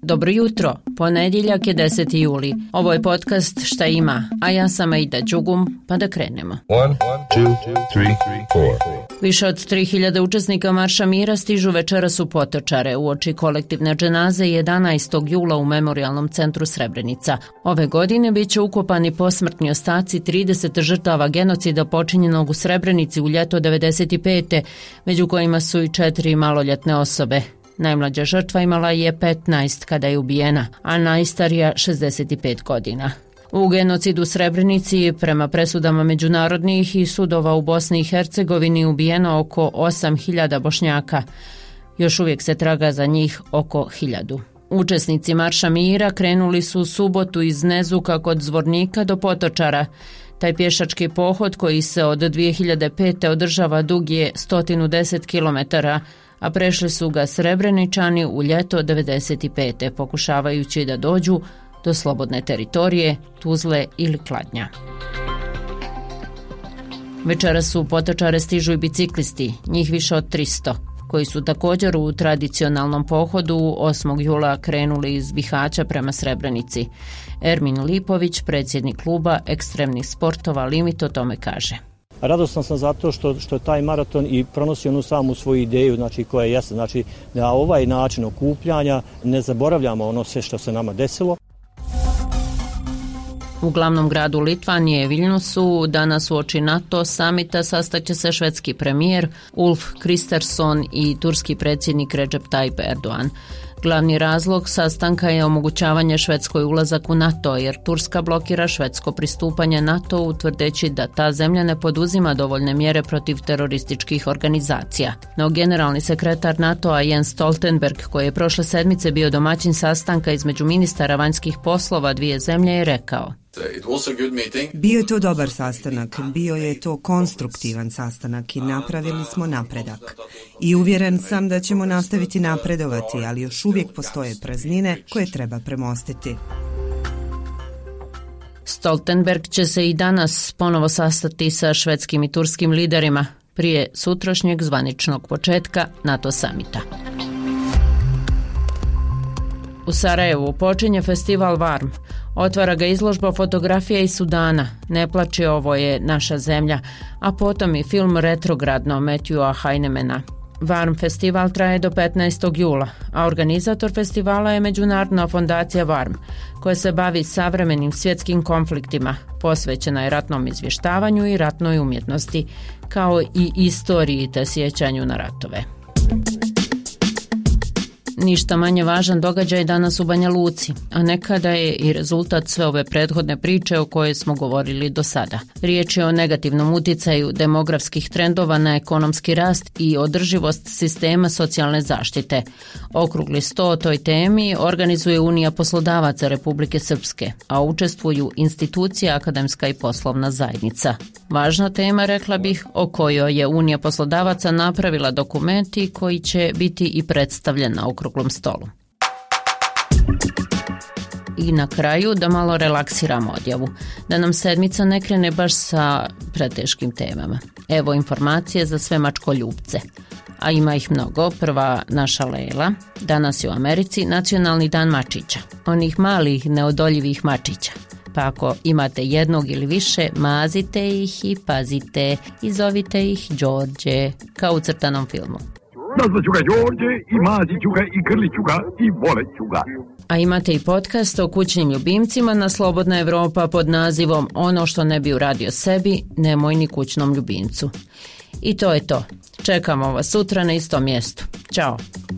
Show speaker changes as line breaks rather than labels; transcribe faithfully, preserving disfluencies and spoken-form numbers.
Dobro jutro, ponedjeljak je deseti juli. Ovo je podcast Šta ima, a ja sam Aida Đugum, pa da krenemo.
One, two, three, four.
Više od tri hiljade učesnika Marša mira stižu večeras u Potočare uoči kolektivne dženaze jedanaestog jula u Memorijalnom centru Srebrenica. Ove godine bit će ukopani posmrtni ostaci trideset žrtava genocida počinjenog u Srebrenici u ljeto devedeset pete, među kojima su i četiri maloljetne osobe. Najmlađa žrtva imala je petnaest kada je ubijena, a najstarija šezdeset pet godina. U genocidu u Srebrenici, prema presudama međunarodnih i sudova u Bosni i Hercegovini, ubijeno oko osam hiljada Bošnjaka. Još uvijek se traga za njih oko hiljadu. Učesnici Marša mira krenuli su u subotu iz Nezuka kod Zvornika do Potočara. Taj pješački pohod koji se od dvije hiljade pete održava dug je sto deset kilometara, a prešli su ga Srebreničani u ljeto devedeset pete pokušavajući da dođu do slobodne teritorije, Tuzle ili Kladnja. Večeras u Potočare stižu i biciklisti, njih više od tristo, koji su također u tradicionalnom pohodu osmog jula krenuli iz Bihaća prema Srebrenici. Ermin Lipović, predsjednik kluba ekstremnih sportova Limit, o tome kaže.
Radostan sam zato što, što taj maraton i pronosi onu samu svoju ideju, znači koja je jasna, znači na ovaj način okupljanja ne zaboravljamo ono sve što se nama desilo.
U glavnom gradu Litvanije, Vilnusu, danas uoči NATO samita sastaće se švedski premijer Ulf Kristersson i turski predsjednik Recep Tayyip Erdogan. Glavni razlog sastanka je omogućavanje Švedskoj ulazak u NATO, jer Turska blokira švedsko pristupanje NATO-u tvrdeći da ta zemlja ne poduzima dovoljne mjere protiv terorističkih organizacija. No generalni sekretar NATO-a Jens Stoltenberg, koji je prošle sedmice bio domaćin sastanka između ministara vanjskih poslova dvije zemlje, je rekao:
Bio je to dobar sastanak, bio je to konstruktivan sastanak i napravili smo napredak. I uvjeren sam da ćemo nastaviti napredovati, ali još uvijek postoje praznine koje treba premostiti.
Stoltenberg će se i danas ponovo sastati sa švedskim i turskim liderima prije sutrašnjeg zvaničnog početka NATO samita. U Sarajevu počinje festival Varm. Otvara ga izložba fotografija iz Sudana, Ne plači, ovo je naša zemlja, a potom i film Retrogradno Matthewa Heinemana. Varm festival traje do petnaestog jula, a organizator festivala je Međunarodna fondacija Varm, koja se bavi savremenim svjetskim konfliktima, posvećena je ratnom izvještavanju i ratnoj umjetnosti, kao i istoriji te sjećanju na ratove. Ništa manje važan događaj danas u Banja Luci, a nekada je i rezultat sve ove prethodne priče o kojoj smo govorili do sada. Riječ je o negativnom utjecaju demografskih trendova na ekonomski rast i održivost sistema socijalne zaštite. Okrugli sto o toj temi organizuje Unija poslodavaca Republike Srpske, a učestvuju institucija, akademska i poslovna zajednica. Važna tema, rekla bih, o kojoj je Unija poslodavaca napravila dokumenti koji će biti i predstavljen na okruglom stolu. I na kraju da malo relaksiramo odjavu, da nam sedmica ne krene baš sa preteškim temama. Evo informacije za sve mačkoljubce. A ima ih mnogo. Prva, naša Lela. Danas je u Americi Nacionalni dan mačića. Onih malih, neodoljivih mačića. Pa ako imate jednog ili više, mazite ih i pazite i zovite ih Đorđe, kao u crtanom filmu.
Nazvaću ga Đorđe i mazit ću ga i grlit ću ga i volet ću ga.
A imate i podcast o kućnim ljubimcima na Slobodna Evropa pod nazivom Ono što ne bi uradio sebi, nemoj ni kućnom ljubimcu. I to je to. Čekamo vas sutra na istom mjestu. Ćao!